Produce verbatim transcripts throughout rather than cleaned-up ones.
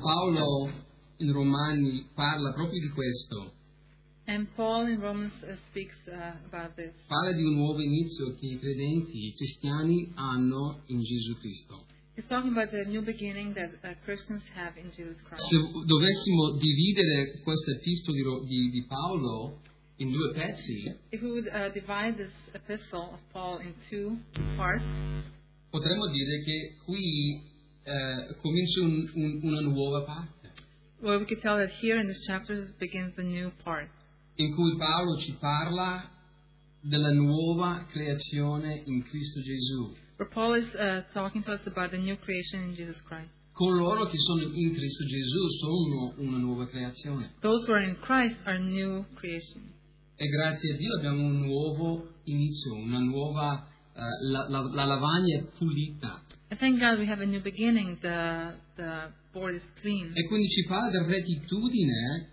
Paolo in Romani parla proprio di questo. And Paul in Romans uh, speaks uh, about this. Parla di un nuovo inizio che i credenti, i cristiani hanno in Gesù Cristo. He's talking about the new beginning that uh, Christians have in Jesus Christ. Se dovessimo dividere questo epistolo di, di Paolo in due pezzi, If we would uh, divide this epistle of Paul in two parts, potremmo dire che qui eh, comincia un, un, una nuova parte, well, we could tell that here in this chapter begins the new part, in cui Paolo ci parla della nuova creazione in Cristo Gesù. where Paul is uh, talking to us about the new creation in Jesus Christ. Coloro che sono in Cristo Gesù sono una nuova creazione. Those who are in Christ are new creation. E grazie a Dio abbiamo un nuovo inizio, una nuova, uh, la, la, la lavagna è pulita. And thank God we have a new beginning. The the board is clean. E quindi ci parla della rettitudine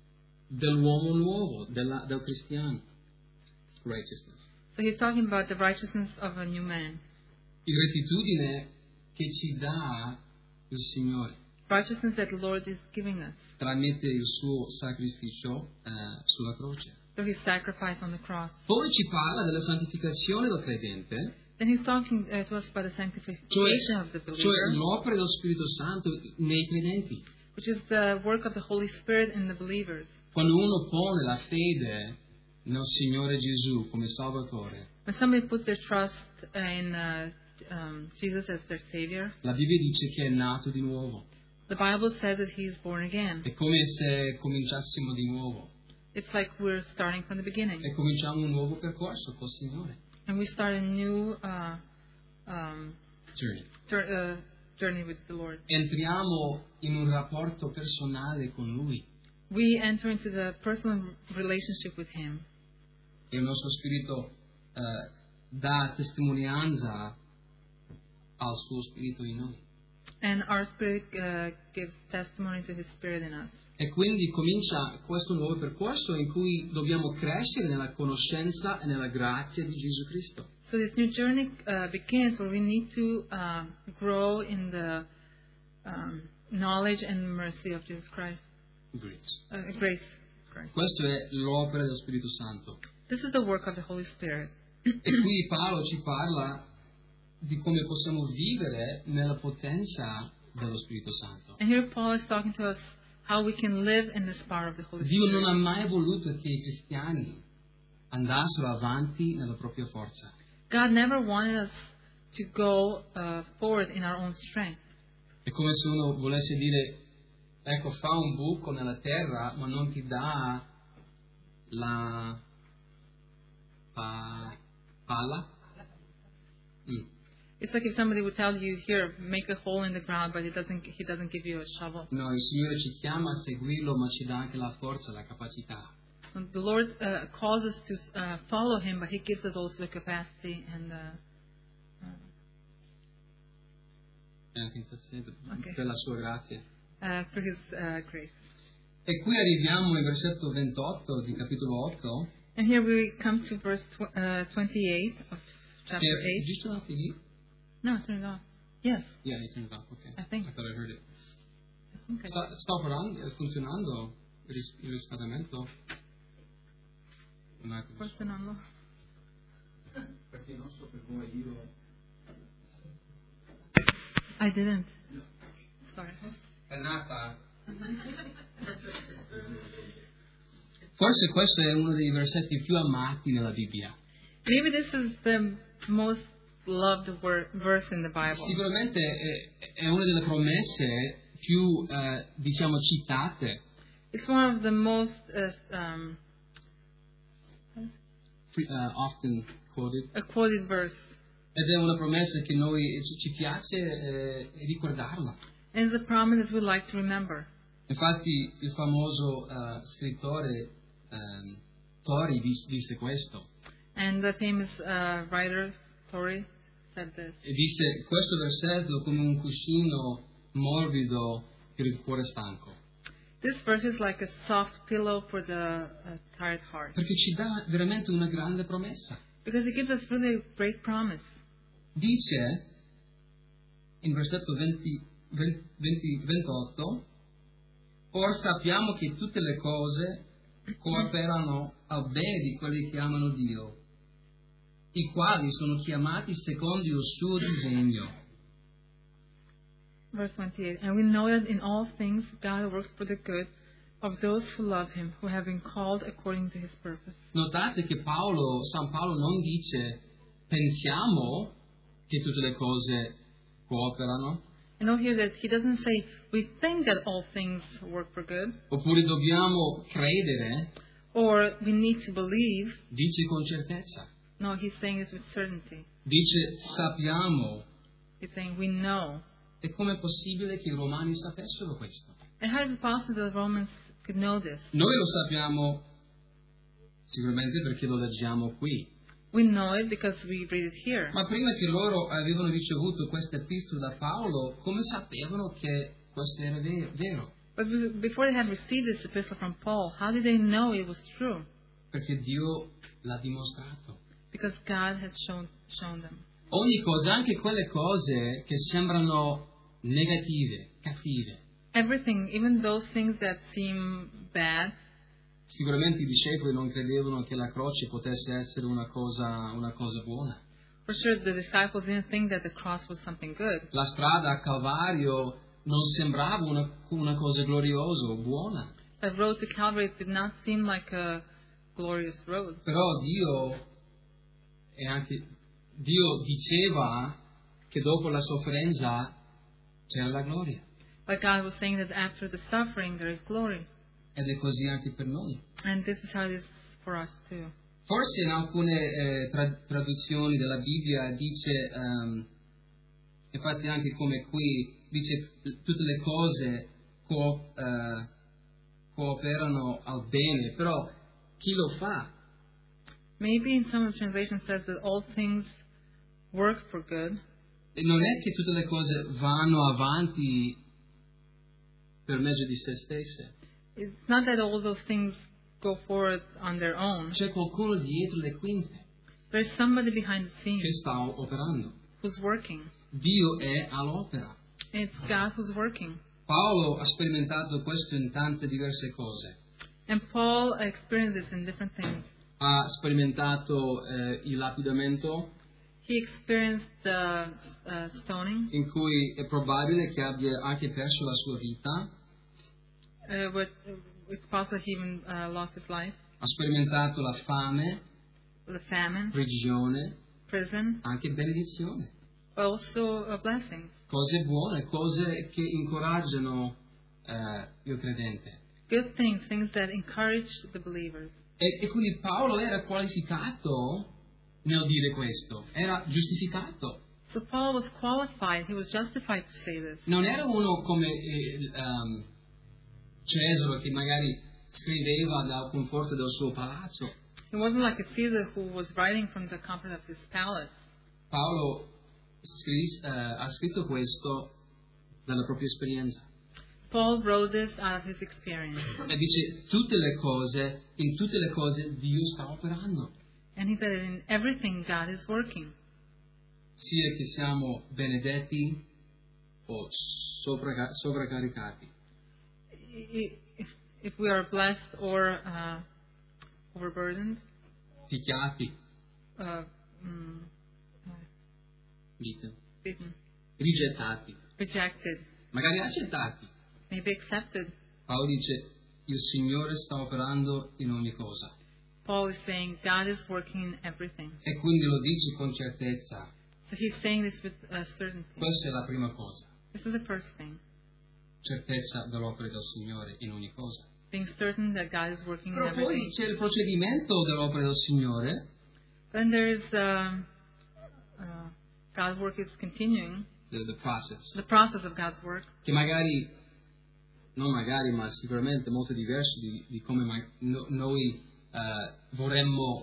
dell'uomo nuovo, della, del cristiano. Righteousness. So he's talking about the righteousness of a new man. Il rettitudine che ci dà il Signore Righteousness that the Lord is giving us tramite il suo sacrificio uh, sulla croce. through his sacrifice on the cross. Poi ci parla della santificazione del credente, Then he's talking uh, to us about the sanctification cioè, of the believer, cioè l'opera dello Spirito Santo nei credenti. which is the work of the Holy Spirit in the believers. Quando uno pone la fede nel Signore Gesù come Salvatore, When somebody puts their trust in uh, um, Jesus as their Savior, la Bibbia dice che è nato di nuovo. the Bible says that he is born again. È come se cominciassimo di nuovo It's like we're starting from the beginning. e cominciamo un nuovo percorso col Signore. And we start a new uh, um, Journey. jour- uh, journey with the Lord. Entriamo in un rapporto personale con Lui We enter into the personal relationship with Him. e il nostro spirito eh, dà testimonianza al suo spirito in noi. And our spirit uh, gives testimony to His Spirit in us. E quindi comincia questo nuovo percorso in cui dobbiamo crescere nella conoscenza e nella grazia di Gesù Cristo. So this new journey uh, begins where we need to uh, grow in the um, knowledge and mercy of Jesus Christ. Grace. Uh, grace. Christ. Questa è l'opera dello Spirito Santo. This is the work of the Holy Spirit. E qui Paolo ci parla di come possiamo vivere nella potenza dello Spirito Santo. And here Paul is talking to us how we can live in this power of the Holy Dio Spirit. non ha mai voluto che i cristiani andassero avanti nella propria forza. God never wanted us to go uh, forward in our own strength. È come se uno volesse dire, ecco, fa un buco nella terra, ma non ti dà la pa- pala. Mm. It's like if somebody would tell you, here, make a hole in the ground, but he doesn't, he doesn't give you a shovel. No, il Signore ci chiama a seguirlo, ma ci dà anche la forza, la capacità. And the Lord uh, calls us to uh, follow Him, but He gives us also the capacity and the... E anche in Ok. per la sua grazia. Uh, through His uh, grace. E qui arriviamo al versetto ventotto di capitolo otto. And here we come to verse tw- uh, twenty-eight of chapter Che, eight. giusto una figli? No, turn it off. Yes. Yeah, you turned it off, okay. I think. I thought I heard it. Okay. Sta, sta operando, è funzionando il, ris- il riscaldamento? Un attimo. Forse non lo... Perché non so per come io... I didn't. Sorry. È nata... Forse questo è uno dei versetti più amati nella Bibbia. Maybe this is the most loved word, verse in the Bible. Sicuramente è, è una delle promesse più, eh, diciamo, citate. It's one of the most uh, um, Free, uh, often quoted. a quoted verse. Ed è una promessa che noi ci, ci piace eh, ricordarla. And it's a promise that we like to remember. Infatti il famoso uh, scrittore um, Tori disse, disse questo. And the famous uh, writer, Torrey, said this. E disse questo versetto come un cuscino morbido per il cuore stanco. This verse is like a soft pillow for the uh, tired heart. Perché ci dà veramente una grande promessa. Because it gives us really a great promise. Dice in versetto venti, venti, ventotto Or sappiamo che tutte le cose cooperano al bene di quelli che amano Dio, i quali sono chiamati secondo il suo disegno. Verse twenty-eight. And we know that in all things God works for the good of those who love Him, who have been called according to His purpose. Notate che Paolo, San Paolo non dice pensiamo che tutte le cose cooperano, And note here that he doesn't say we think that all things work for good, oppure dobbiamo credere, or we need to believe. dice con certezza. No, he's saying this with certainty. Dice sappiamo. He's saying we know. E com'è possibile che i romani sapessero questo? And how is it possible that the Romans could know this? Noi lo sappiamo sicuramente perché lo leggiamo qui. We know it because we read it here. Ma prima che loro avevano ricevuto questa epistola da Paolo, come sapevano che questo era vero? But before they had received this epistle from Paul, how did they know it was true? Perché Dio l'ha dimostrato. Because God had shown shown them. Ogni cosa, anche quelle cose che sembrano negative, cattive. Everything, even those things that seem bad. Sicuramente i discepoli non credevano che la croce potesse essere una cosa, una cosa buona. For sure, the disciples didn't think that the cross was something good. La strada a Calvario non sembrava una, una cosa gloriosa o buona. The road to Calvary did not seem like a glorious road. Però Dio, e anche Dio diceva che dopo la sofferenza c'era la gloria. But God was saying that after the suffering there is glory. Ed è così anche per noi. And this is how it is for us too. Forse in alcune eh, tra- traduzioni della Bibbia dice, um, infatti anche come qui, dice tutte le cose co- uh, cooperano al bene, però chi lo fa? Maybe in some of the translations says that all things work for good. E non è che tutte le cose vanno avanti per mezzo di se stesse. It's not that all those things go forward on their own. C'è qualcuno dietro le quinte There's somebody behind the che scenes sta operando. who's working. Dio è all'opera. And it's God who's working. Paolo ha sperimentato questo in tante diverse cose. And Paul experienced this in different things. Ha sperimentato eh, il lapidamento, He experienced the uh, stoning, in cui è probabile che abbia anche perso la sua vita. uh, but it's possible he even uh, lost his life. Ha sperimentato la fame, The famine, prigione, prison, anche benedizione. but also uh, blessings. Cose buone, cose che incoraggiano eh, il credente. Good things, things that encourage the believers. E, e quindi Paolo era qualificato nel dire questo, era giustificato. So Paul was qualified, he was justified to say this. Non era uno come eh, um, Cesare che magari scriveva dal conforto del suo palazzo. He wasn't like a Caesar who was writing from the comfort of his palace. Paolo scris, eh, ha scritto questo dalla propria esperienza. Paul wrote this out of his experience. E dice tutte le cose, in tutte le cose Dio sta operando. And he said in everything God is working. Sia che siamo benedetti o sovraca- sovraccaricati. I- If, if we are blessed or uh, overburdened, Picchiati, uh, mm, uh, dite, beaten, rigettati, rejected, magari accettati. maybe accepted. Paolo dice il Signore sta operando in ogni cosa. Paul is saying God is working in everything. E quindi lo dice con certezza. So he's saying this with uh, certainty. Questa è la prima cosa. This is the first thing. Certezza dell'opera del Signore in ogni cosa. Being certain that God is working in Però poi everything. c'è il procedimento dell'opera del Signore, Then there is um, uh, God's work is continuing. the, the process, The process of God's work, che magari, non magari, ma sicuramente molto diverso di, di come ma- no- noi eh, vorremmo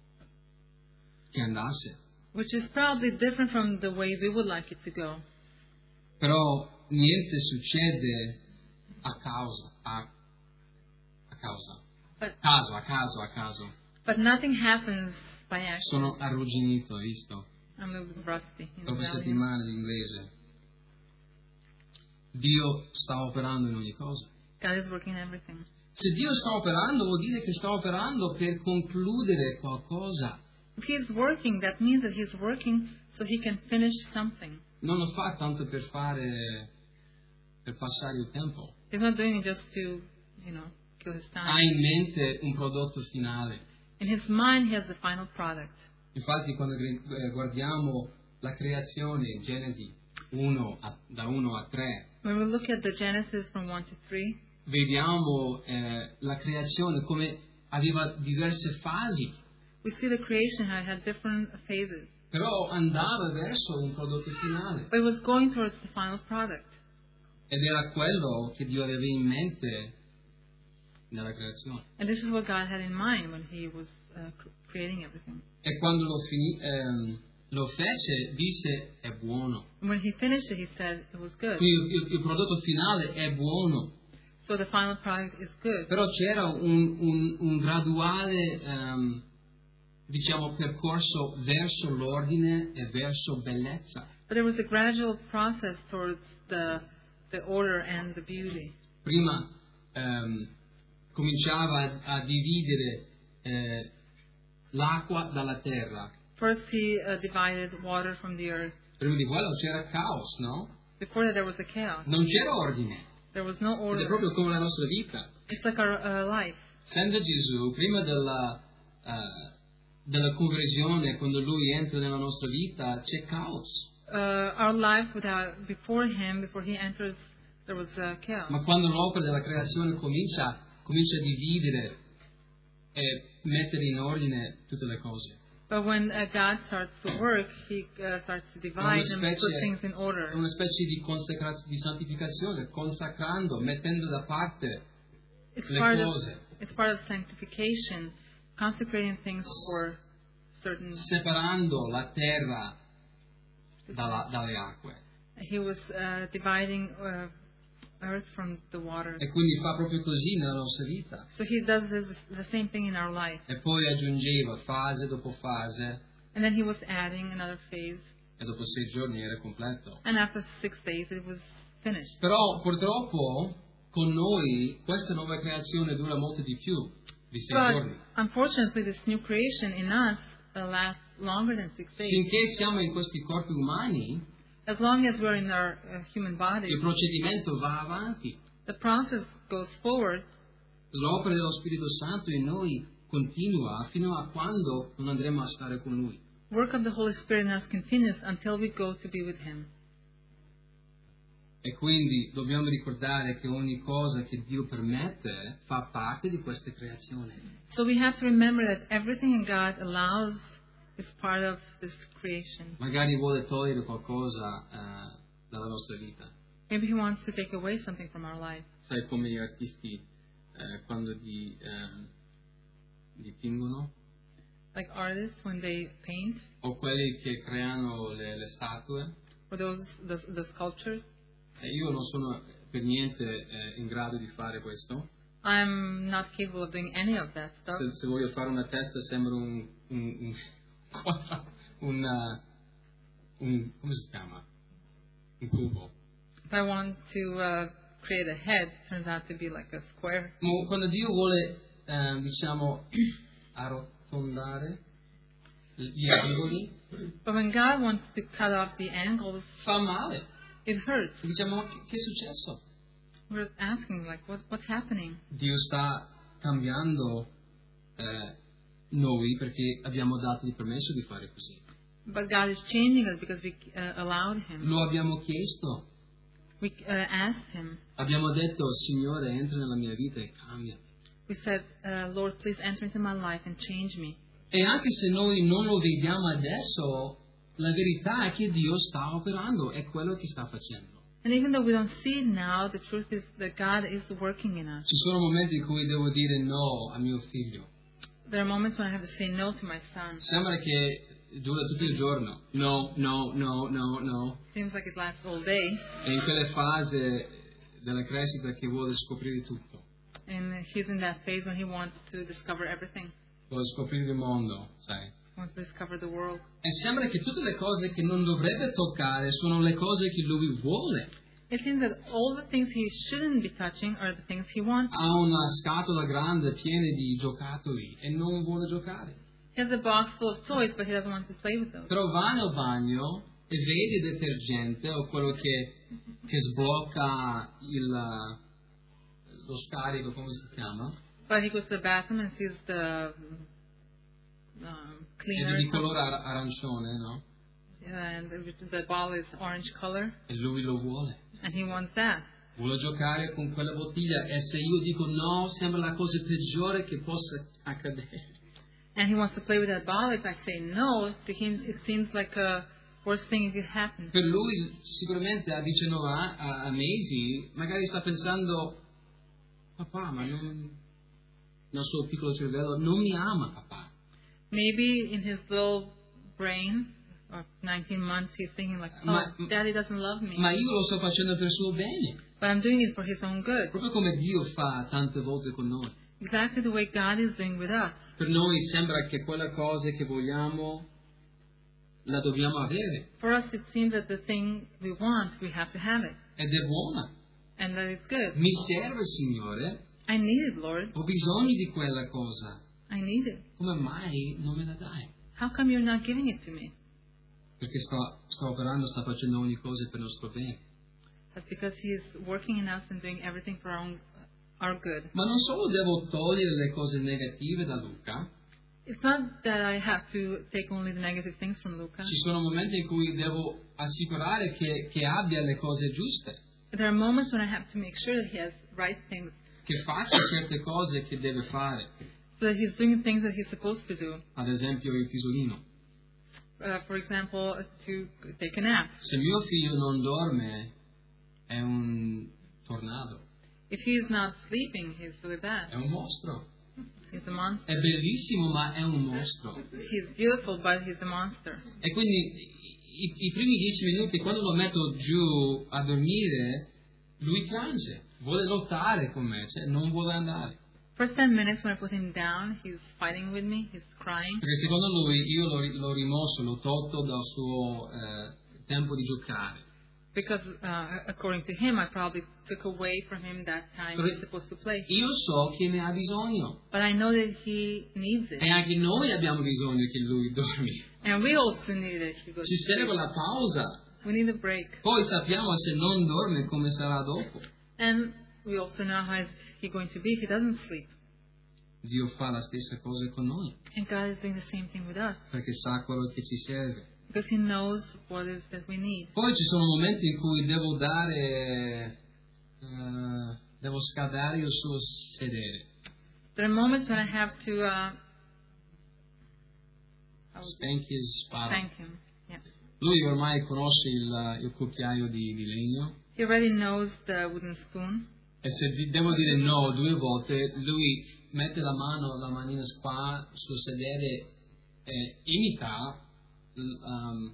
che andasse. which is probably different from the way we would like it to go. Però niente succede a causa, a, a causa, But caso, a caso, a caso. but nothing happens by accident. Sono arrugginito, hai visto? I'm a little bit rusty. in Dopo Italian. settimane di inglese. Dio sta operando in ogni cosa. God is working in everything. Se Dio sta operando, vuol dire che sta operando per concludere qualcosa. If He is working, that means that He is working so He can finish something. Non lo fa tanto per fare, per passare il tempo. He's not doing it just to, you know, kill His Ha time. in mente un prodotto finale. In His mind, He has the final product. Infatti quando eh, guardiamo la creazione in Genesi uno a, da uno a tre, When we look at the Genesis from one to three, vediamo eh, la creazione come aveva diverse fasi, we see the creation how it had different phases. però andava verso un prodotto finale. But it was going towards the final product. Ed era quello che Dio aveva in mente nella creazione. And this is what God had in mind when He was uh, cr- creating everything. E quando lo, fini, ehm, lo fece, disse è buono. And when He finished it, He said it was good. Quindi il, il prodotto finale è buono. So the final product is good. Però c'era un, un, un graduale ehm, diciamo percorso verso l'ordine e verso bellezza. But there was a gradual process towards the the order and the beauty. Prima ehm, cominciava a, a dividere eh, l'acqua dalla terra. First, He uh, divided water from the earth. Prima di quello c'era caos, no? Before that, there was a chaos. Non c'era ordine. There was no Ed è order. proprio come la nostra vita. It's like our uh, life. Senza Gesù, prima della, eh, della conversione, quando Lui entra nella nostra vita, c'è caos. Uh, our life without before Him, before He enters, there was uh, chaos. Ma quando l'opera della creazione comincia, comincia a dividere e mettere in ordine tutte le cose. But when uh, God starts to work, He uh, starts to divide and specie- put things in È order. una specie di, consacra- di santificazione, consacrando, mettendo da parte It's le part of cose, it's part of sanctification, consecrating things for certain. separando la terra dalla- dalle acque. He was uh, dividing uh, earth from the water. E quindi fa proprio così nella nostra vita. So He does this, the same thing in our life. E poi aggiungeva fase dopo fase, And then He was adding another phase. e dopo sei giorni era completo. And after six days, it was finished. Però purtroppo con noi questa nuova creazione dura molto di più di sei But giorni. unfortunately, this new creation in us uh, lasts longer than six days. Finché siamo in questi corpi umani, As long as we're in our uh, human body, il procedimento va avanti. the process goes forward. L'opera dello Spirito Santo in noi continua fino a quando non andremo a stare con Lui. Work of the Holy Spirit in us continues until we go to be with Him. E quindi dobbiamo ricordare che ogni cosa che Dio permette fa parte di questa creazione. So we have to remember that everything in God allows is part of this creation. Magari vuole togliere qualcosa eh, dalla nostra vita. Maybe He wants to take away something from our life. Sai come gli artisti eh, quando di, ehm, dipingono, Like artists, when they paint, o quelli che creano le, le statue. or those the, the sculptures. E io non sono per niente eh, in grado di fare questo. I'm not capable of doing any of that stuff. Se, se voglio fare una testa sembra un, un, un, un, uh, un come si chiama? Un cubo. If I want to uh, create a head, it turns out to be like a square. Ma quando Dio vuole, eh, diciamo, arrotondare gli angoli, But when God wants to cut off the angles, fa male. it hurts. E diciamo, ma che, che è successo? We're asking, like, what, what's happening? Dio sta cambiando eh, noi perché abbiamo dato il permesso di fare così. But God is changing us because we uh, allowed Him. Lo abbiamo chiesto. We uh, asked Him. Abbiamo detto, Signore, entra nella mia vita e cambia. We said, uh, Lord, please enter into my life and change me. E anche se noi non lo vediamo adesso, la verità è che Dio sta operando, è quello che sta facendo. And even though we don't see it now, the truth is that God is working in us. Ci sono momenti in cui devo dire no a mio figlio. There are moments when I have to say no to my son. Sembra che dura tutto il giorno. No, no, no, no, no. Seems like it lasts all day. E in quelle fasi della crescita che vuole scoprire tutto. And he's in that phase when he wants to discover everything. Vuole scoprire il mondo, sai. Wants to discover the world. E sembra che tutte le cose che non dovrebbe toccare sono le cose che lui vuole. It seems that all the things he shouldn't be touching are the things he wants. Ha una scatola grande piena di giocattoli e non vuole giocare. He has a box full of toys, but he doesn't want to play with those. Però va nel bagno e vede il detergente o quello che, che sblocca il, lo scarico, come si chiama? But he goes to the bathroom and sees the um, È cleaner. di colore ar- arancione, no? And the ball is orange color, E lui lo vuole. and he wants that. Vuole giocare con quella bottiglia e se io dico no, sembra la cosa peggiore che possa accadere. And he wants to play with that ball. If I say no, to him it seems like a worst thing that could happen. Per lui sicuramente a diciannove a, a, a mesi magari sta pensando papà, ma non, nel suo piccolo cervello non mi ama papà. Maybe in his little brain, of nineteen months, he's thinking like, oh, Ma- daddy doesn't love me. Ma io lo sto facendo per suo bene, But I'm doing it for his own good. proprio come Dio fa tante volte con noi. Exactly the way God is doing with us. Per noi sembra che quella cosa che vogliamo la dobbiamo avere For us, it seems that the thing we want, we have to have it. ed è buona. And that it's good. Mi serve, Signore, I need it, Lord. ho bisogno di quella cosa. I need it. Come mai non me la dai? How come you're not giving it to me? Perché sto, sto operando, sta facendo ogni cosa per il nostro bene. That's because He's working in us and doing everything for our, own, our good. Ma non solo devo togliere le cose negative da Luca, It's not that I have to take only the negative things from Luca. ci sono momenti in cui devo assicurare che, che abbia le cose giuste, There are moments when I have to make sure that He has right things, che faccia certe cose che deve fare. so that He's doing things that He's supposed to do. Ad esempio il pisolino. Uh, for example, to take a nap. Se mio figlio non dorme è un tornado, If he's not sleeping, he's really è bad. un mostro. He's a monster. È bellissimo ma è un mostro. He's beautiful, but he's a monster. E quindi i, i primi dieci minuti, quando lo metto giù a dormire, lui piange, vuole lottare con me, cioè non vuole andare. First ten minutes when I put him down, he's fighting with me, he's crying. Perché secondo lui io l'ho, ri- l'ho rimosso, l'ho tolto dal suo eh, tempo di giocare. Because uh, according to him, I probably took away from him that time Perché he's supposed to play. io so che ne ha bisogno. But I know that he needs it. E anche noi abbiamo bisogno che lui dormi. And we also need it. He goes Ci to sleep. serve la pausa. We need a break. Poi sappiamo se non dorme come sarà dopo. And we also know how is he going to be if he doesn't sleep. Dio fa la stessa cosa con noi, And God is doing the same thing with us. perché sa quello che ci serve. Because he knows what is that we need. Poi ci sono momenti in cui devo dare, eh, devo scaldare il suo sedere. There are moments when I have to uh, I would Spank his father. thank him. Yeah. Lui ormai conosce il, il cucchiaio di, di legno He already knows the wooden spoon. e se di- devo dire no due volte, lui mette la mano, la manina qua sul sedere e imita, l- um,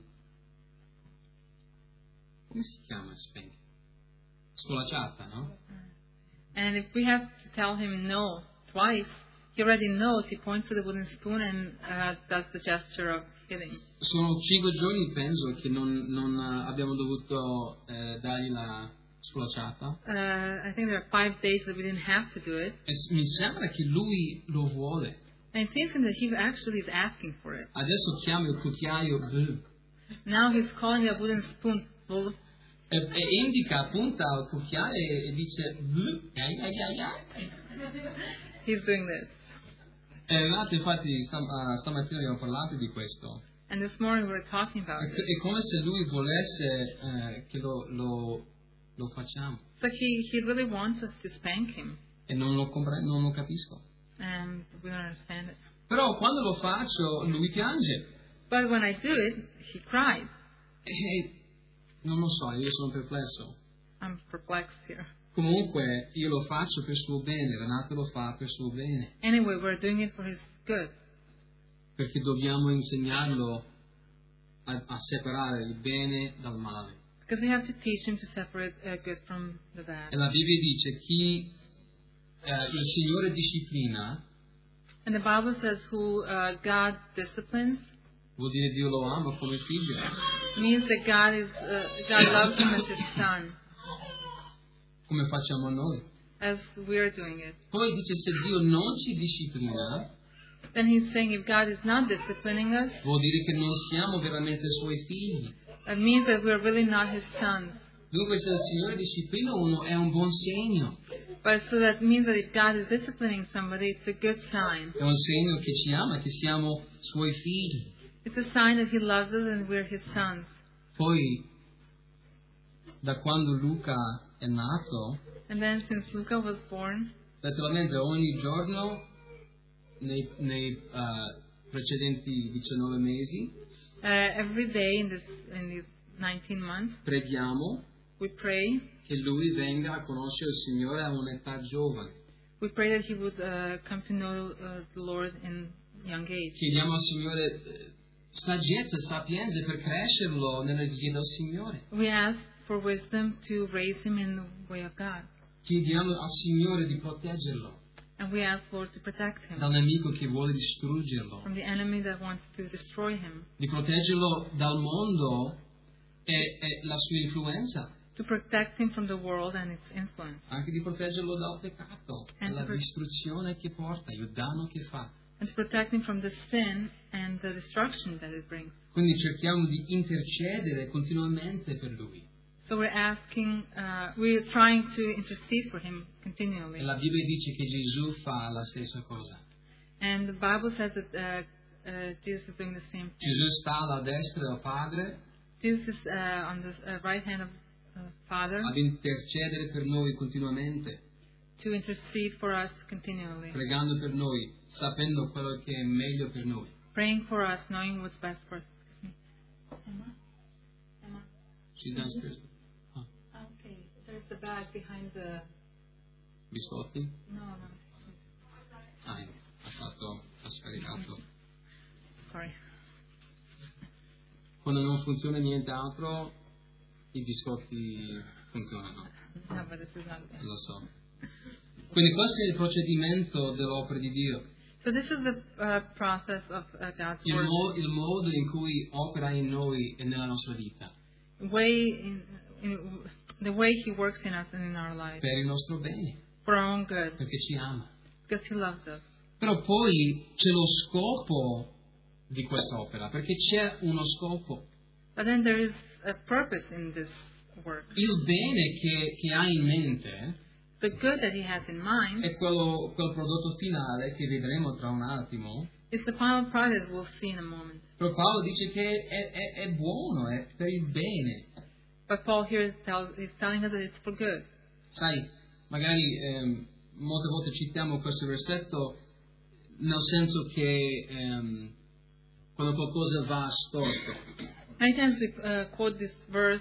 come si chiama spank? Scolacciata, no? And if we have to tell him no twice, he already knows. He points to the wooden spoon and uh, does the gesture of hitting. Sono cinque giorni, penso, che non, non eh, abbiamo dovuto eh, dargli la scolacciata. Uh, I think there are five days that we didn't have to do it. E s- mi sembra che lui lo vuole. And it seems to me that he actually is asking for it. Adesso chiama il cucchiaio blu, Now he's calling the wooden spoon bull. e, e indica, punta al cucchiaio e, e dice blu, ai, ai, ai, ai. He's doing this. E Renato, infatti, stam- ah, stamattina abbiamo parlato di questo. And this morning we were talking about È, it. è come se lui volesse eh, che lo, lo, lo facciamo. It's like he, he really wants us to spank him. E non lo, compre- non lo capisco. And we don't understand it. Però quando lo faccio, lui piange. But when I do it, he cries. E non lo so, io sono perplesso. I'm perplexed here. Comunque io lo faccio per suo bene, Renato lo fa per suo bene, Anyway, we're doing it for his good. perché dobbiamo insegnarlo a, a separare il bene dal male. Because we have to teach him to separate uh, good from the bad. E la Bibbia dice chi eh, il Signore disciplina, And the Bible says who uh, God disciplines vuol dire Dio lo ama come figlio. means that God is uh, God loves him as his son. come facciamo noi. as we're doing it. Poi dice se Dio non ci disciplina, Then he's saying if God is not disciplining us, vuol dire che non siamo veramente suoi figli. that means that we're really not his sons. Dunque se il Signore disciplina uno è un buon segno, But so that means that if God is disciplining somebody, it's a good sign. è un segno che ci ama, che siamo suoi figli. It's a sign that he loves us and we're his sons. Poi da quando Luca è nato, And then since Luca was born, naturalmente ogni giorno nei, nei uh, precedenti diciannove mesi uh, every day in this in these nineteen months, preghiamo we pray. che lui venga a conoscere il Signore a un'età giovane. We pray that he would uh, come to know uh, the Lord in young age. Chiediamo al Signore eh, saggezza, sapienza per crescerlo nella via del Signore. We ask for wisdom to raise him in the way of God. Chiediamo al Signore di proteggerlo And we ask, Lord, to protect him dal nemico che vuole distruggerlo, from the enemy that wants to destroy him, di proteggerlo dal mondo e, e la sua influenza, to protect him from the world and its influence, anche di proteggerlo dal peccato, And dalla to pro- distruzione che porta, il danno che fa. and to protect him from the sin and the destruction that it brings. Quindi cerchiamo di intercedere continuamente per lui. So we're asking, uh, we're trying to intercede for him continually. E la Bibbia dice che Gesù fa la stessa cosa. And the Bible says that uh, uh, Jesus is doing the same thing. Gesù sta alla destra del Padre Jesus is uh, on the uh, right hand of uh, Father ad intercedere per noi continuamente, to intercede for us continually, pregando per noi, sapendo quello che è meglio per noi. praying for us, knowing what's best for us. Excuse me. Emma? Emma? She's downstairs. Ah, Okay, there's the bag behind the... biscotti? No, no. Ah, ha fatto, ha scaricato. Sorry. Quando non funziona nient'altro, i biscotti funzionano, No, but this is not good. lo so. Quindi questo è il procedimento dell'opera di Dio. So this is the uh, process of uh, God's Il, work. mo- il modo in cui opera in noi e nella nostra vita, Way in, in, the way He works in us and in our lives per il nostro bene, for our own good, perché ci ama. because He loves us. Però poi c'è lo scopo di quest'opera, perché c'è uno scopo. But then there is a purpose in this work. Il bene che, che ha in mente The good that He has in mind è quello, quel prodotto finale che vedremo tra un attimo. is the final product we'll see in a moment. Però Paolo dice che è, è, è buono, è per il bene. But Paul here is, tell, is telling us that it's for good. Sai, magari ehm, molte volte citiamo questo versetto nel senso che ehm, quando qualcosa va storto, Many times we uh, quote this verse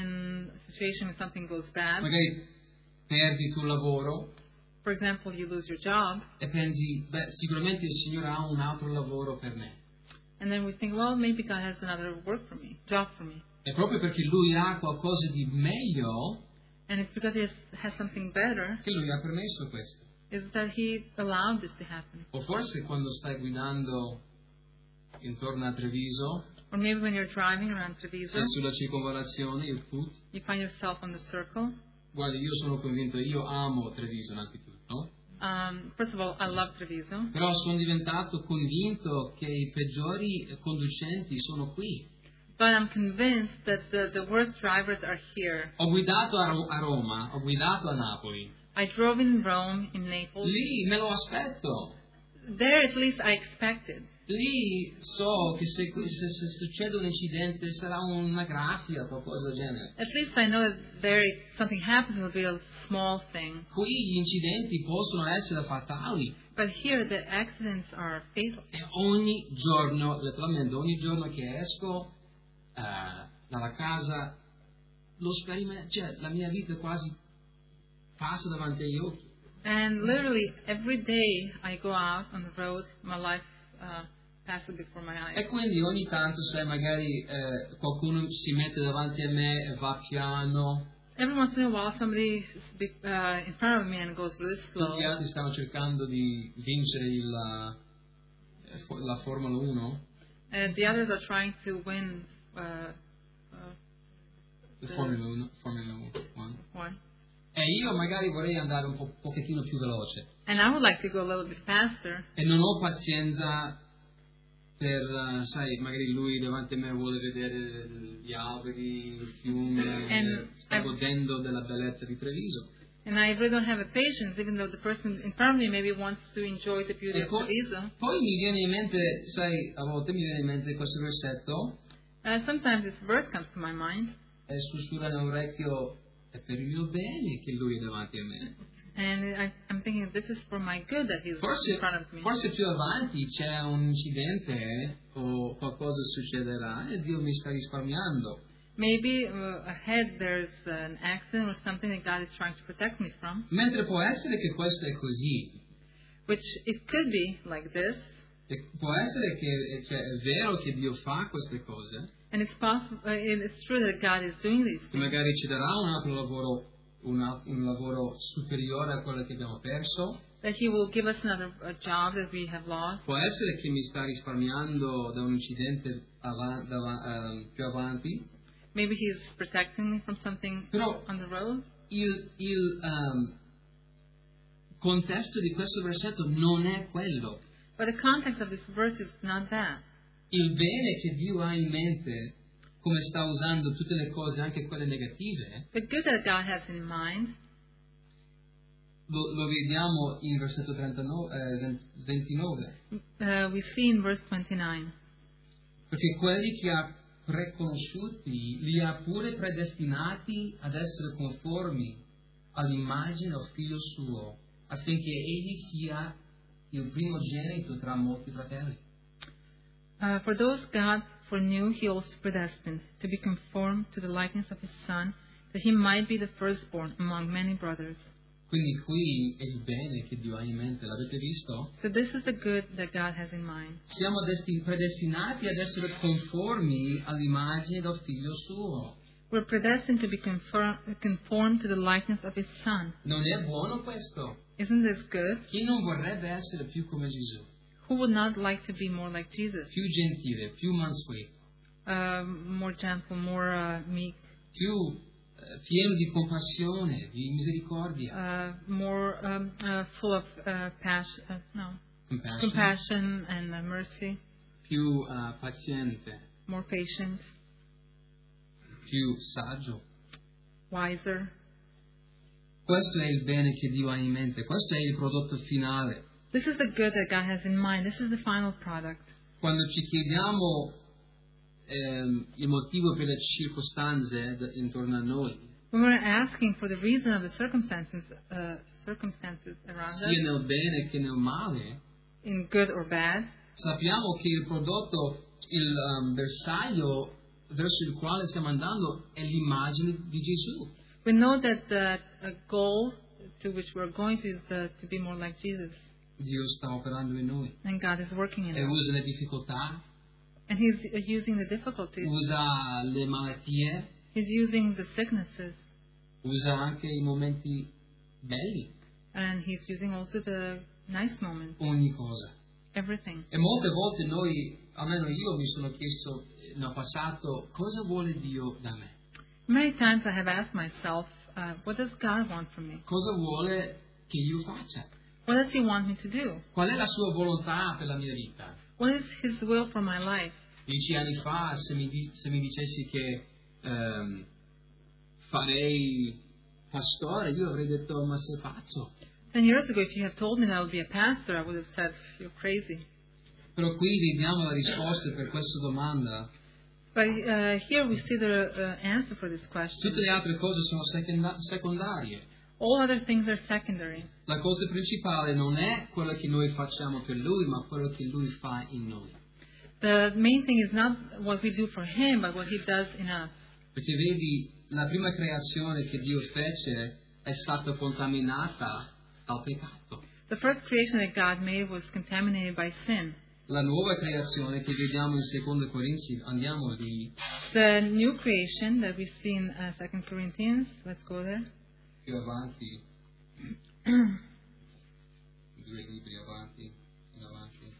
in a situation when something goes bad. magari perdi il tuo lavoro For example, you lose your job, e pensi, beh, sicuramente il Signore ha un altro lavoro per me. and then we think, well, maybe God has another work for me, job for me. E proprio perché Lui ha qualcosa di meglio And it's because He has, has something better, che Lui ha permesso questo. is that He allowed this to happen. O forse quando stai guidando intorno a Treviso, Or maybe when you're driving around Treviso, sei sulla circonvallazione, il P U T. you find yourself on the circle. Guarda, io sono convinto, io amo Treviso innanzitutto, Um, first of all, I love Treviso, però sono diventato convinto che i peggiori conducenti sono qui. but I'm convinced that the, the worst drivers are here. Ho guidato a, Ro- a Roma, ho guidato a Napoli. I drove in Rome, in Naples. Lì me lo aspetto. There, at least, I expected. Lì so che se, se, se succede un incidente sarà una graffia o qualcosa del genere. At least I know that there, if something happens, it'll be a small thing. Qui gli incidenti possono essere fatali But here, the accidents are fatal. e ogni giorno, letteralmente ogni giorno che esco eh, dalla casa, lo sperimento, cioè la mia vita quasi passa davanti agli occhi. And literally, every day I go out on the road, my life uh, passes before my eyes. E quindi ogni tanto, sai, magari eh, qualcuno si mette davanti a me e va piano, Every once in a while, somebody is be- uh, in front of me and goes really slow. tutti gli altri stanno cercando di vincere il, eh, fo- la Formula uno, And the others are trying to win uh, uh, la The- Formula uno, Formula uno. one. E io magari vorrei andare un po- pochettino più veloce. And I would like to go a little bit faster. E non ho pazienza per, uh, sai, magari lui davanti a me vuole vedere gli alberi, il fiume, And sta I- godendo della bellezza di Treviso. And I really don't have a patience, even though the person in front of me maybe wants to enjoy the beauty E of poi, Treviso. poi mi viene in mente, sai, a volte mi viene in mente questo versetto, Uh, sometimes this verse comes to my mind, e sussurra nell'orecchio, è per il mio bene che lui è davanti a me. and I, I'm thinking this is for my good that he's in Forse, front of me. forse più avanti c'è un incidente o qualcosa succederà e Dio mi sta risparmiando. Maybe uh, ahead there's an accident or something that God is trying to protect me from, Mentre può essere che questo è così, which it could be like this, e può essere che cioè, è vero che Dio fa queste cose, and it's possible, uh, it's true that God is doing these che things. magari ci darà un altro lavoro, una- un lavoro superiore a quello che abbiamo perso, That He will give us another a job that we have lost. può essere che mi sta risparmiando da un incidente ava- dava- ehm, più avanti, Maybe He's protecting me from something però on the road. il, il ehm, contesto di questo versetto non è quello. But the context of this verse is not that. Il bene che Dio ha in mente, come sta usando tutte le cose, anche quelle negative, The good that God has in mind, lo, lo vediamo in versetto trentanove, eh, ventinove. uh, we see in verse twenty-nine. Perché quelli che ha preconosciuti li ha pure predestinati ad essere conformi all'immagine del figlio suo, affinché egli sia il primogenito tra molti fratelli. Uh, for those God foreknew, He also predestined to be conformed to the likeness of His Son, that He might be the firstborn among many brothers. Quindi qui è il bene che Dio ha in mente, l'avete visto? So this is the good that God has in mind. Siamo desti- predestinati ad essere conformi all'immagine del figlio suo. We're predestined to be conform, conformed to the likeness of His Son. Non è buono questo? Isn't this good? Chi non vorrebbe essere più come Gesù? Who would not like to be more like Jesus? Più gentile, più mansueto, Uh, more gentle, more uh, meek, più eh, pieno di compassione, di misericordia, uh, more um, uh, full of uh, passion, uh, no, compassion, compassion and uh, mercy, più eh, paziente, more patient, più saggio. wiser. Questo è il bene che Dio ha in mente, questo è il prodotto finale. This is the good that God has in mind. This is the final product. Quando ci chiediamo ehm, il motivo per le circostanze d- intorno a noi, When we're asking for the reason of the circumstances, uh, circumstances around sia us, nel bene che nel male, in good or bad, sappiamo che il prodotto, il um, bersaglio verso il quale stiamo andando è l'immagine di Gesù. we know that the uh, goal to which we're going to is the, to be more like Jesus. Dio sta operando in noi And God is working in e us. usa le difficoltà, And He's uh, using the difficulties. usa le malattie, He's using the sicknesses. usa anche i momenti belli, And He's using also the nice moments. ogni cosa. Everything. E molte volte noi, almeno io mi sono chiesto nel passato, cosa vuole Dio da me? Many times I have asked myself, uh, what does God want from me? Cosa vuole che io faccia? What does He want me to do? Qual è la sua volontà per la mia vita? What is His will for my life? Dieci anni fa, se mi, di- se mi dicessi che ehm, farei pastore, io avrei detto, ma sei pazzo. Ten years ago, if you had told me that I would be a pastor, I would have said, you're crazy. Però qui vediamo la risposta per questa domanda. But uh, here we see the uh, answer for this question. Tutte le altre cose sono seconda- secondarie. All other things are secondary. La cosa principale non è quello che noi facciamo per Lui, ma quello che Lui fa in noi. The main thing is not what we do for Him, but what He does in us. Perché vedi, la prima creazione che Dio fece è stata contaminata dal peccato. The first creation that God made was contaminated by sin. La nuova creazione che vediamo in secondo Corinzi, andiamo lì, The new creation that we see in uh, Second Corinthians, let's go there. più avanti, due libri avanti, in avanti.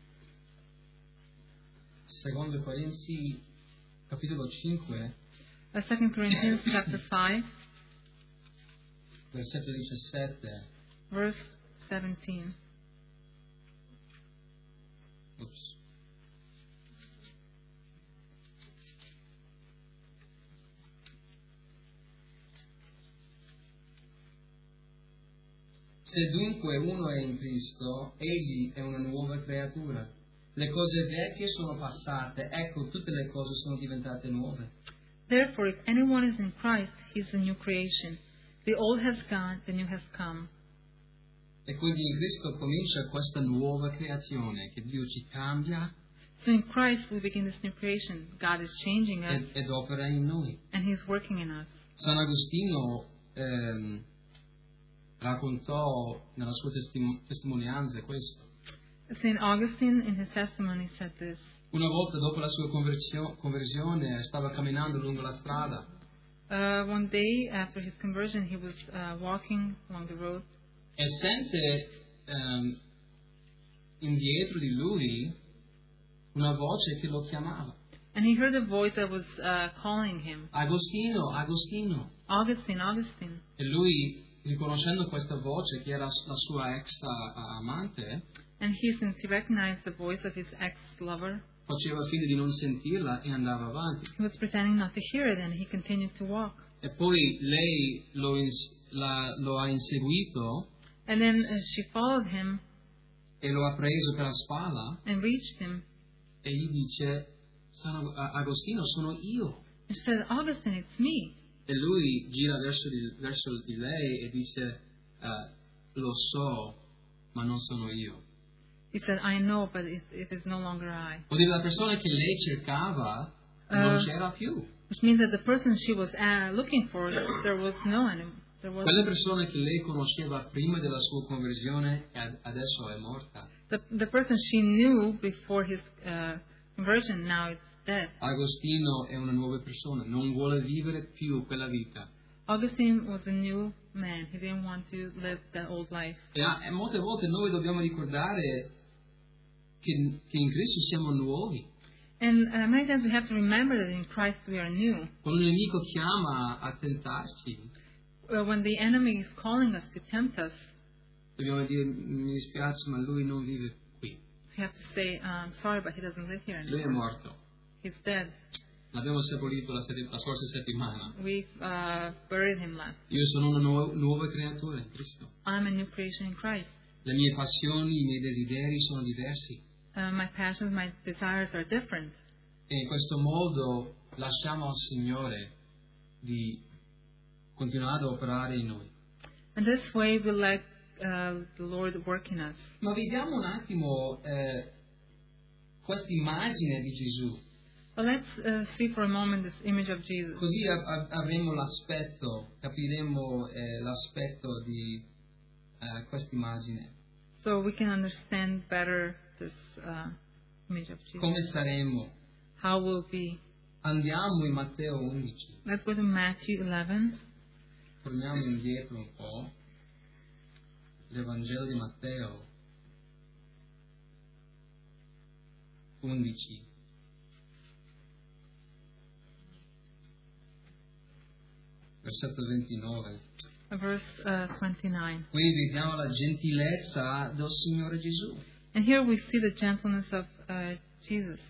Secondo Corinzi, capitolo cinque, Uh, Second Corinthians chapter five. versetto diciassette. Verse seventeen. Ups. Se dunque uno è in Cristo, egli è una nuova creatura. Le cose vecchie sono passate, ecco tutte le cose sono diventate nuove. Therefore, if anyone is in Christ, he is a new creation. The old has gone, the new has come. E quindi in Cristo comincia questa nuova creazione, che Dio ci cambia So in Christ we begin this new creation. God is changing us, ed, ed opera in noi. and He is working in us. San Agostino ehm, raccontò nella sua testim- testimonianza questo. Saint Augustine, in his testimony, said this. Una volta dopo la sua conversio- conversione stava camminando lungo la strada Uh, one day after his conversion, he was uh, walking along the road, e sente ehm, indietro di lui una voce che lo chiamava. and he heard a voice that was uh, calling him, Agostino, Agostino. Augustine, Augustine. E lui, riconoscendo questa voce che era la sua ex a- amante, And he, since he recognized the voice of his ex-lover, faceva finta di non sentirla e andava avanti. he was pretending not to hear it, and he continued to walk. E poi lei lo, ins- la- lo ha inseguito And then uh, she followed him e lo ha preso per la spalla and reached him. e gli dice: San Ag- Agostino, sono io. And she said, Augustine, it's me. E lui gira verso di, verso di lei e dice: "Eh, lo so, ma non sono io. He said, I know, but it, it is no longer I. Vuol dire la persona che lei cercava non c'era più. Which means that the person she was uh, looking for, there was no one. There was Quella persona che lei conosceva prima della sua conversione e ad- adesso è morta. the, the person she knew before his uh, conversion, now it's dead. Agostino è una nuova persona, non vuole vivere più quella vita. Augustine was a new man. He didn't want to live that old life. E, a- e molte volte noi dobbiamo ricordare che, che in Cristo siamo nuovi. And uh, many times we have to remember that in Christ we are new. Quando il nemico chiama a tentarci, Uh, when the enemy is calling us to tempt us, dobbiamo dire: mi dispiace, ma lui non vive qui. we have to say, um, sorry, but he doesn't live here Lui è anymore. morto. He's dead. L'abbiamo seppellito la, sett- la scorsa settimana. We uh, buried him last. Io sono una nuova, nuova creatura in Cristo. I'm a new creation in Christ. Le mie passioni, i miei desideri sono diversi. Uh, my passions, my desires are different. E in questo modo lasciamo al Signore di continuare a operare in noi. And this way we let uh, the Lord work in us. Ma vediamo un attimo eh, questa immagine di Gesù. But let's uh, see for a moment this image of Jesus. Così a- a- avremo l'aspetto, capiremo eh, l'aspetto di eh, questa immagine. So we can understand better this uh, image of Jesus. Come saremo? How will be. Andiamo in Matteo undici. Let's go to Matthew eleven. Torniamo indietro un po'. L'Evangelo di Matteo undici. Versetto ventinove. Verse uh, twenty-nine. Qui vediamo la gentilezza del Signore Gesù. And here we see the gentleness of uh, Jesus.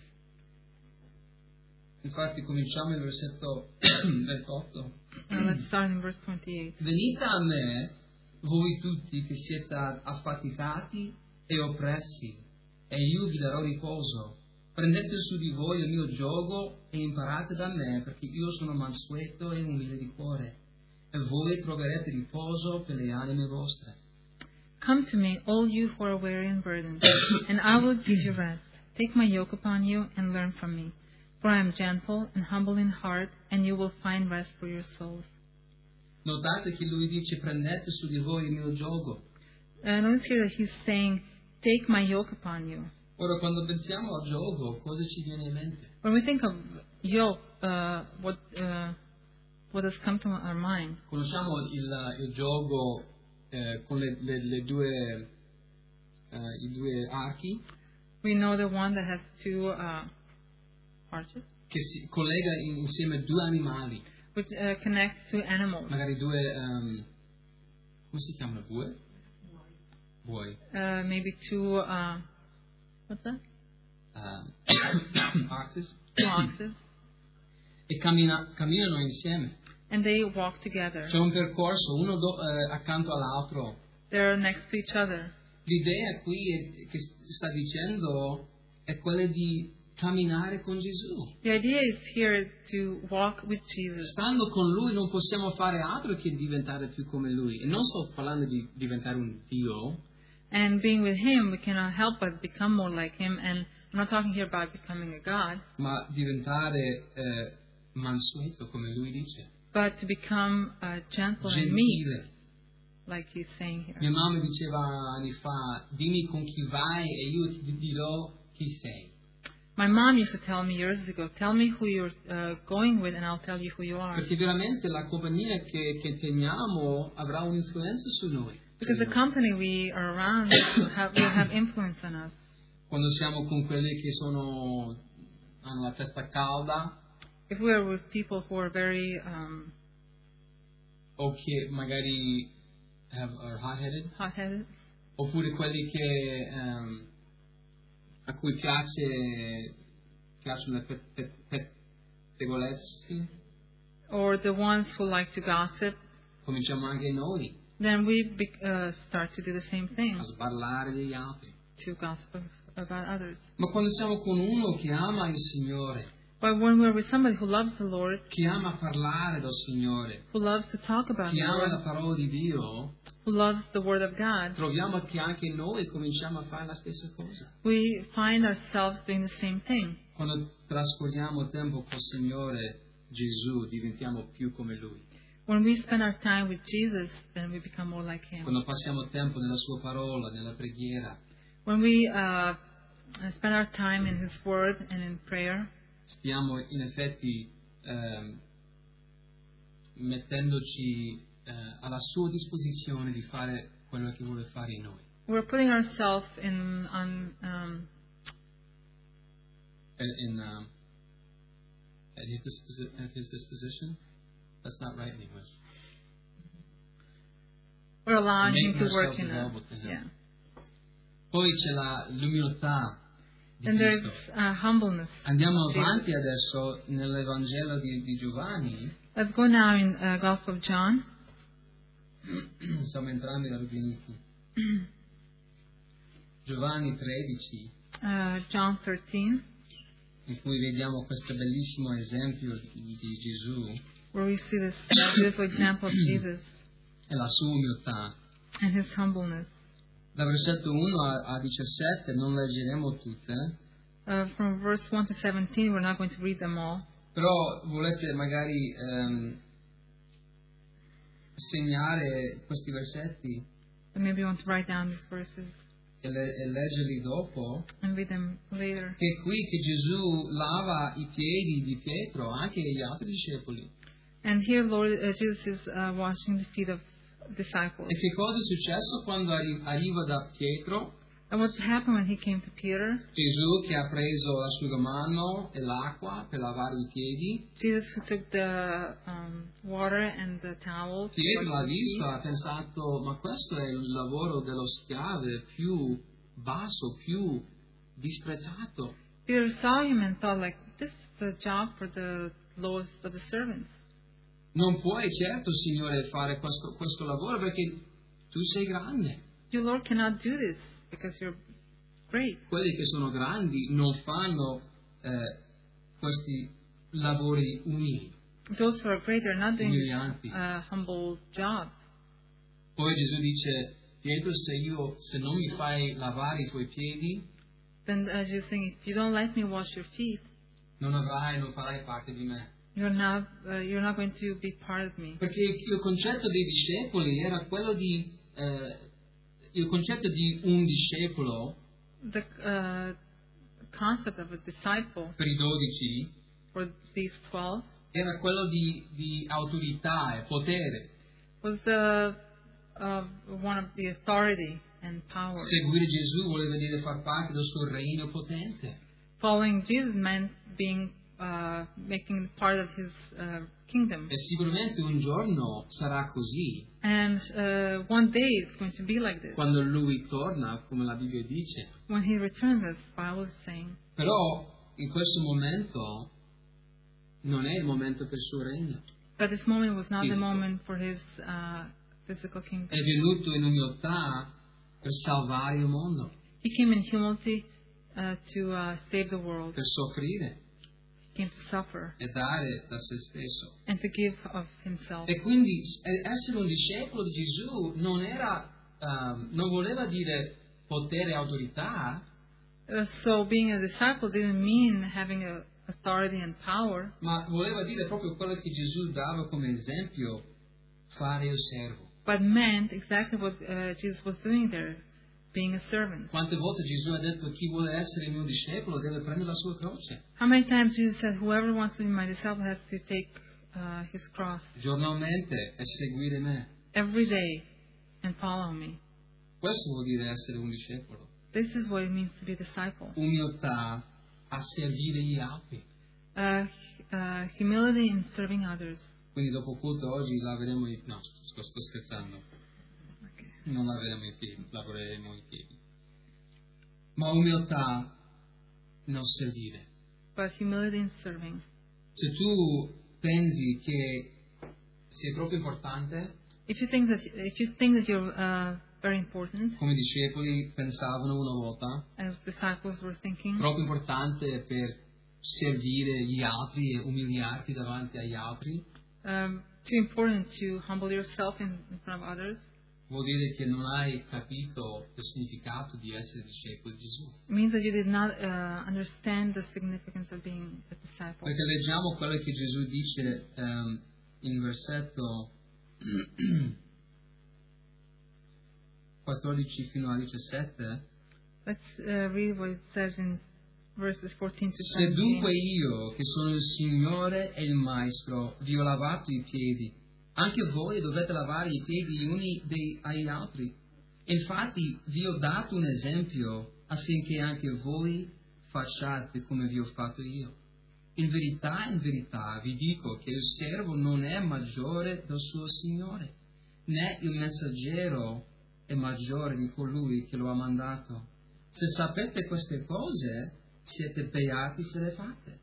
Infatti cominciamo il versetto ventotto. Uh, let's start in verse twenty-eight. Venite a me, voi tutti che siete affaticati e oppressi, e io vi darò riposo. Prendete su di voi il mio giogo e imparate da me, perché io sono mansueto e umile di cuore, e voi troverete riposo per le anime vostre. Come to me, all you who are weary and burdened, and I will give you rest. Take my yoke upon you and learn from me, for I am gentle and humble in heart, and you will find rest for your souls. Notate che lui dice: prendete su di voi il mio giogo. Uh, notice here that he's saying, take my yoke upon you. Ora, quando pensiamo al giogo, cosa ci viene in mente? When we think of yoke, uh, what uh, what does come to our mind? Conosciamo il, il giogo eh, con le, le, le due, eh, i due archi We know the one that has two uh, arches, che si collega in- insieme due animali, which uh, connects two animals, magari due, ehm, come si chiamano bue? Buoi. uh, maybe two, uh, what's that? Uh, oxes. Two oxes. E cammina, camminano insieme. And they walk together. C'è un percorso, uno do, eh, accanto all'altro. They're next to each other. L'idea qui è, che sta dicendo è quella di camminare con Gesù. The idea is here to walk with Jesus. Stando con Lui non possiamo fare altro che diventare più come Lui. E non sto parlando di diventare un Dio. And being with Him, we cannot help but become more like Him. And I'm not talking here about becoming a God. Ma diventare eh, mansueto, come Lui dice. But to become uh, gentle and Gentile. meek, like He's saying here. Mia mamma diceva anni fa, dimmi con chi vai e io ti dirò chi sei. My mom used to tell me years ago, tell me who you're uh, going with and I'll tell you who you are. Perché veramente la compagnia che, che teniamo avrà un'influenza su noi. Because the company we are around have, will have influence on us. Quando siamo con quelli che sono, hanno la testa calda, If we are with people who are very um, o che magari have, are hot-headed, hot-headed, oppure quelli che, um, a cui piace, piacciono le pet- pet- pettegolezzi, or the ones who like to gossip, cominciamo anche noi then we be, uh, start to do the same thing, a sparlare degli altri. to gossip of, about others. Ma quando siamo con uno che ama il Signore, But when we're with somebody who loves the Lord, che ama parlare del Signore, who loves to talk about che the ama la Lord, parola di Dio, who loves the Word of God, troviamo che anche noi cominciamo a fare la stessa cosa. we find ourselves doing the same thing. Quando trascorriamo tempo col Signore Gesù, diventiamo più come Lui. When we spend our time with Jesus, then we become more like Him. Quando passiamo tempo nella Sua parola, nella preghiera, When we uh, spend our time in His Word and in prayer, stiamo in effetti ehm, mettendoci eh, alla Sua disposizione di fare quello che vuole fare in noi. we're putting ourselves in on um, In, in, um, at, his disposi- at His disposition? That's not right in English. we're allowing Him Making to work ourselves in us. available to Him. Yeah. Poi c'è la, l'umiltà di And there's Cristo. uh, humbleness. Andiamo Jesus. avanti adesso nell'Evangelo di, di Giovanni. Let's go now in uh, Gospel of John. Siamo entrambi ravveduti. Giovanni tredici, Uh, John thirteen, in cui vediamo questo bellissimo esempio di, di Gesù where we see this uh, beautiful example of Jesus e la sua umiltà. and His humbleness. Da versetto uno a, a diciassette non leggeremo tutte, Uh, from verse one to seventeen, we're not going to read them all. però volete magari ehm, segnare questi versetti But maybe you want to write down these verses e, le, e leggerli dopo. and read them later. Che è qui che Gesù lava i piedi di Pietro, anche agli altri discepoli. And here, Lord uh, Jesus is uh, washing the feet of disciples. E che cosa è successo quando arri- arriva da Pietro? And what happened when He came to Peter? Gesù che ha preso l'asciugamano e l'acqua per lavare i piedi. Jesus who took the um, water and the towel. to Pietro wash l'ha the visto, feet. ha pensato, ma questo è il lavoro dello schiavo più basso, più disprezzato. Peter saw him and thought, like, this is the job for the lowest of the servants. Non puoi certo, Signore, fare questo, questo lavoro perché tu sei grande. You, Lord, cannot do this because you're great. Quelli che sono grandi non fanno eh, questi lavori umili. Those who are great are not doing Umilianti. uh, humble jobs. Poi Gesù dice, Pietro, se, io, se non mi fai lavare i tuoi piedi, Then uh, Jesus saying, if you don't let me wash your feet, non avrai, non farai parte di me. you're not uh, you're not going to be part of me. Perché il concetto dei discepoli era quello di, eh, il concetto di un discepolo The uh, concept of a disciple per i dodici for these twelve era quello di, di autorità e potere. was the uh, one of the authority and power. Seguire Gesù voleva dire far parte del suo regno potente. Following Jesus meant being uh, making it part of His uh, kingdom. E sicuramente un giorno sarà così, And uh, one day it's going to be like this. quando Lui torna, come la Bibbia dice. When He returns, as the Bible is saying. Però in questo momento non è il momento per il suo regno. But this moment was not the Fisico. moment for His uh, physical kingdom. È venuto in umiltà per salvare il mondo, He came in humility uh, to uh, save the world. per soffrire He came to suffer e dare da se stesso. and to give of Himself. E quindi essere un discepolo di Gesù non era, um, non voleva dire potere e autorità, Uh, so being a disciple didn't mean having a authority and power, ma voleva dire proprio quello che Gesù dava come esempio, fare il servo. but meant exactly what uh, Jesus was doing there, being a servant. Quante volte Gesù ha detto chi vuole essere il mio discepolo deve prendere la sua croce. How many times Jesus said, whoever wants to be my disciple has to take uh, his cross Giornalmente e seguire me. every day and follow me. Questo vuol dire essere un discepolo. This is what it means to be a disciple. Umiltà a servire gli altri. Uh, uh, humility in serving others. Quindi dopo culto oggi laveremo i no, sto, sto scherzando. Okay. Non laveremo i piedi, lavoreremo i piedi. Ma umiltà nel servire. But humility in serving. Se tu pensi che sei troppo importante, If you think that if you think that you're uh, very important, come i discepoli pensavano una volta, as disciples were thinking, troppo importante per servire gli altri e umiliarti davanti agli altri, um, too important to humble yourself in, in front of others, vuol dire che non hai capito il significato di essere discepolo di Gesù. it means that you did not uh, understand the significance of being a disciple. Perché leggiamo quello che Gesù dice um, in versetto quattordici fino a diciassette. Let's uh, read what it says in verses fourteen to Se dunque seventeen. io, che sono il Signore e il Maestro, vi ho lavato i piedi, anche voi dovete lavare i piedi gli uni dei, agli altri. Infatti vi ho dato un esempio affinché anche voi facciate come vi ho fatto io. In verità, in verità vi dico che il servo non è maggiore del suo Signore, né il messaggero è maggiore di colui che lo ha mandato. Se sapete queste cose, siete beati se le fate.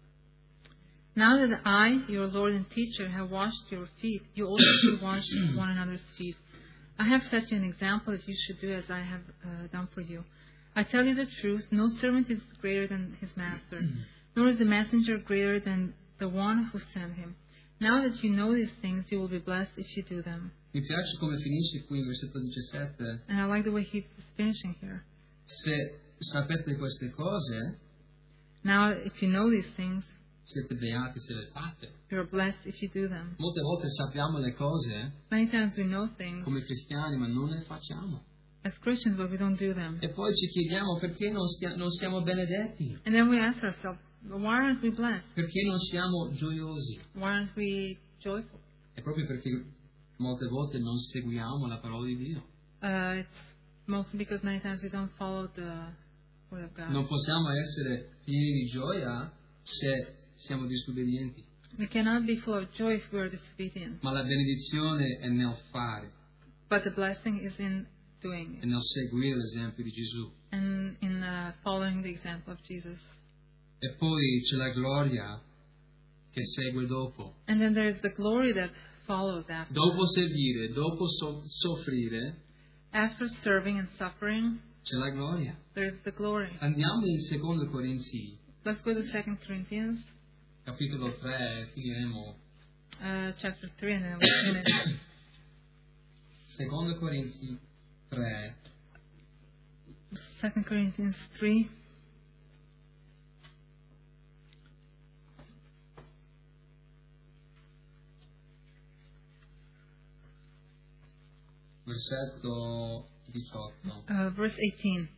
Now that I, your Lord and teacher, have washed your feet, you also should wash one another's feet. I have set you an example that you should do as I have uh, done for you. I tell you the truth, no servant is greater than his master, nor is the messenger greater than the one who sent him. Now that you know these things, you will be blessed if you do them. Mi piace come finisce qui in versetto diciassette. And I like the way he's finishing here. Se sapete queste cose, Now, if you know these things, siete beati se le fate. you're blessed if you do them. Molte volte sappiamo le cose Many times we know things come cristiani, ma non le facciamo. as Christians, but we don't do them. E poi ci chiediamo perché non, stia- non siamo benedetti, And then we ask ourselves, why aren't we blessed? perché non siamo gioiosi. Why aren't we joyful? È proprio perché molte volte non seguiamo la parola di Dio. Uh, it's mostly because many times we don't follow the Word of God. Non possiamo essere pieni di gioia se siamo disobbedienti, We cannot be full of joy if we are disobedient. ma la benedizione è nel fare, But the blessing is in doing è it nel seguire l'esempio di Gesù. and in uh, following the example of Jesus. E poi c'è la gloria che segue dopo. And then there is the glory that follows after. Dopo servire, dopo so- soffrire, After serving and suffering, c'è la gloria. there is the glory. Andiamo in secondo Corinzi, Let's go to Second Corinthians capitolo tre, e finiremo. uh, chapter three, and then we'll finish. Secondo Corinzi tre, Second Corinthians three. versetto diciotto. Uh, verse eighteen.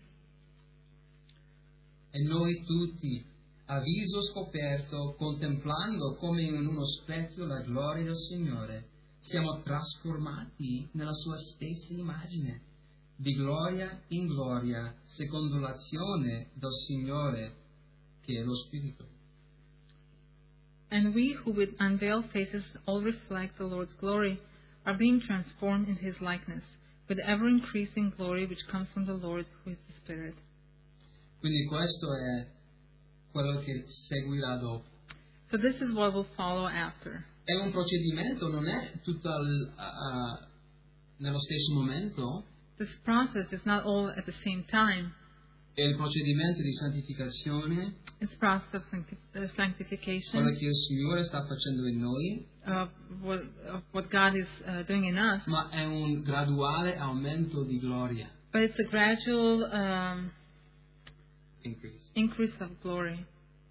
E noi tutti, a viso scoperto, contemplando come in uno specchio la gloria del Signore, siamo trasformati nella sua stessa immagine, di gloria in gloria, secondo l'azione del Signore, che è lo Spirito. And we who with unveiled faces all reflect the Lord's glory are being transformed into his likeness with ever-increasing glory which comes from the Lord who is the Spirit. Quindi questo è quello che seguirà dopo. So this is what will follow after. È un procedimento, non è tutto al, uh, nello stesso momento. This process is not all at the same time. È il procedimento di santificazione, It's process of sancti- uh, sanctification, quello che il Signore sta facendo in noi, of what, of what God is uh, doing in us, ma è un graduale aumento di gloria. but it's a gradual um, Increase. increase of glory,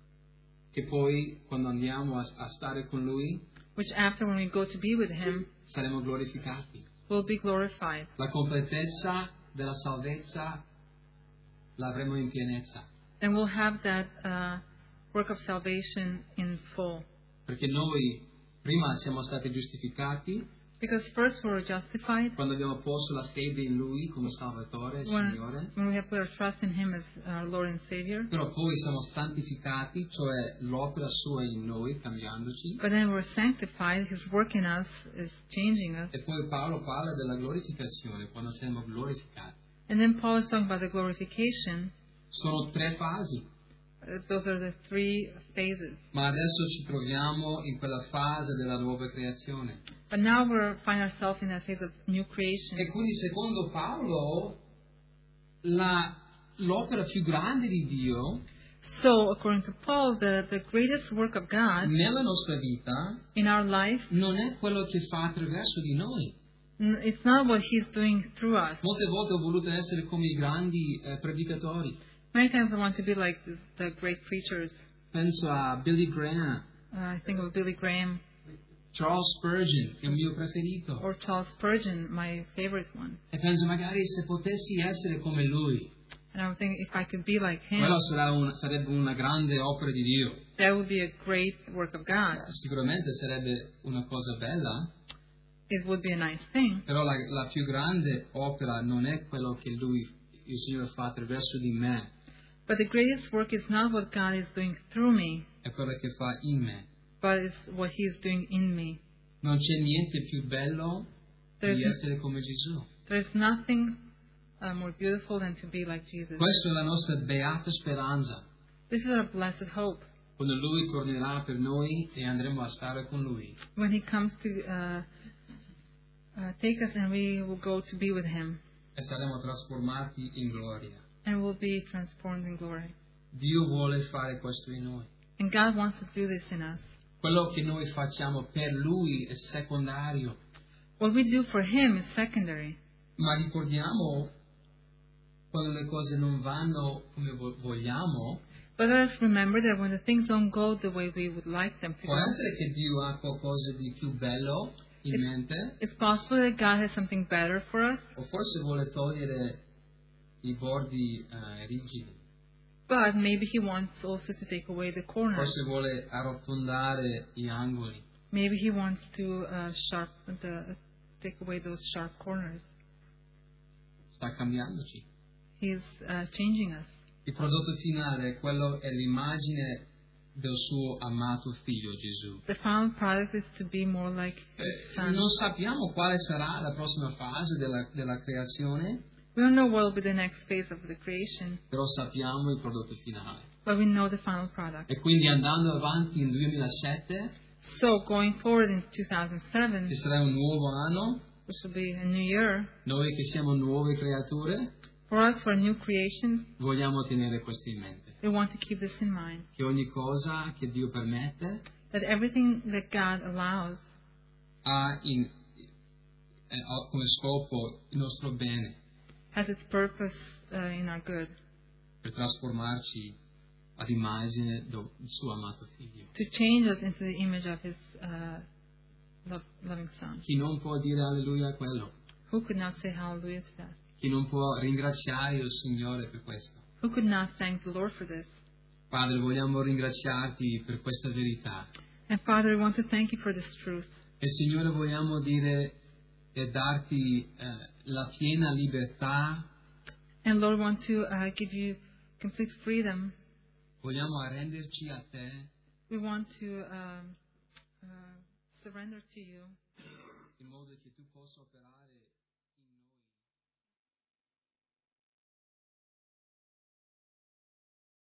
Che poi quando andiamo a, a stare con Lui which after when we go to be with him, saremo glorificati. will be glorified. La completezza della salvezza l'avremo in pienezza, And we'll have that uh, work of salvation in full. perché noi prima siamo stati giustificati Because first we were justified quando abbiamo posto la fede in Lui come Salvatore e when, Signore, when we have put our trust in him as our Lord and Savior. però poi siamo santificati, cioè l'opera sua in noi, cambiandoci, But then we're sanctified. His work in us is changing us. e poi Paolo parla della glorificazione, quando siamo glorificati. And then Paul is talking about the glorification. Sono tre fasi, Uh, those are the three phases. ma adesso ci troviamo in quella fase della nuova creazione. But now we find ourselves in that phase of new creation. E quindi secondo Paolo la, l'opera più grande di Dio So, according to Paul, the, the greatest work of God nella nostra vita in our life, non è quello che fa attraverso di noi. n- it's not what he's doing through us. Molte volte ho voluto essere come i grandi eh, predicatori. Many times I want to be like the, the great preachers. Penso a Billy Graham, Uh, I think of Billy Graham Charles Spurgeon, che è il mio preferito. or Charles Spurgeon, my favorite one. E penso magari se potessi essere come lui, And I would think if I could be like him, quello sarà un- sarebbe una grande opera di Dio. that would be a great work of God. Eh, Sicuramente sarebbe una cosa bella, It would be a nice thing. però la, la più grande opera non è quello che lui, il Signore fa attraverso di me, But the greatest work is not what God is doing through me, è quello che fa in me. but it's what He is doing in me. Non c'è niente più bello There's, di essere come Gesù. there's nothing uh, more beautiful than to be like Jesus. Questa è la nostra beata speranza. This is our blessed hope. Quando Lui tornerà per noi e andremo a stare con Lui, When He comes to uh, uh, take us and we will go to be with Him e saremo trasformati in gloria. and we'll be transformed in glory. Dio vuole fare questo in noi. And God wants to do this in us. Quello che noi facciamo per Lui è secondario, What we do for Him is secondary. ma ricordiamo quando le cose non vanno come vo- vogliamo, But let us remember that when the things don't go the way we would like them to può go, essere che Dio ha qualcosa di più bello in mente, it's possible that God has something better for us, o forse vuole togliere i bordi eh, rigidi, but maybe He wants also to take away the corners. forse vuole arrotondare gli angoli. Maybe He wants to uh, sharp the, take away those sharp corners. Sta cambiandoci. He's uh, changing us. Il prodotto finale è quello è l'immagine del suo amato figlio Gesù. The final product is to be more like His Eh, Son. non sappiamo quale sarà la prossima fase della, della creazione, We don't know what will be the next phase of the creation, però sappiamo il prodotto finale. but we know the final product. E quindi andando avanti in duemilasette, So going forward in two thousand seven, ci sarà un nuovo anno, which will be a new year, noi che siamo nuove creature, for us, for a new creation, vogliamo tenere questo in mente. we want to keep this in mind. Che ogni cosa che Dio permette That everything that God allows ha, in, eh, ha come scopo il nostro bene, has its purpose uh, in our good, per trasformarci ad immagine del suo amato figlio. to change us into the image of His uh, love, loving Son. Chi non può dire alleluia a quello? Who could not say hallelujah to that? Chi non può ringraziare il Signore per questo? Who could not thank the Lord for this? Padre, vogliamo ringraziarti per questa verità. And Father, we want to thank You for this truth. E Signore, vogliamo dire e darti eh, la piena libertà, And Lord, we want to uh, give You complete freedom. vogliamo arrenderci a te We want to um, uh, surrender to you in modo che tu possa operare